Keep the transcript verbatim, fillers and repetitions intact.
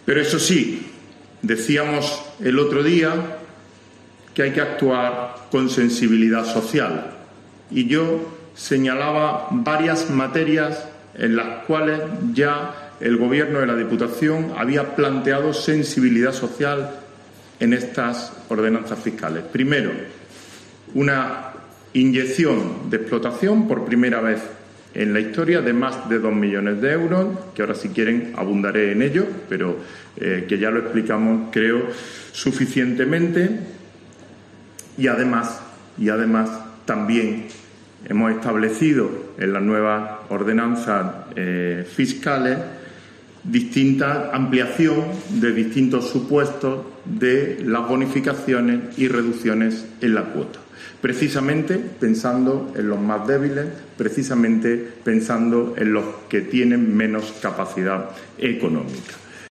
Pero eso sí, decíamos el otro día que hay que actuar con sensibilidad social y yo señalaba varias materias en las cuales ya el Gobierno de la Diputación había planteado sensibilidad social en estas ordenanzas fiscales. Primero, una inyección de explotación por primera vez en la historia de más de dos millones de euros, que ahora si quieren abundaré en ello, pero eh, que ya lo explicamos, creo, suficientemente. Y además, y además también hemos establecido en las nuevas ordenanzas eh, fiscales distinta ampliación de distintos supuestos de las bonificaciones y reducciones en la cuota, precisamente pensando en los más débiles, precisamente pensando en los que tienen menos capacidad económica.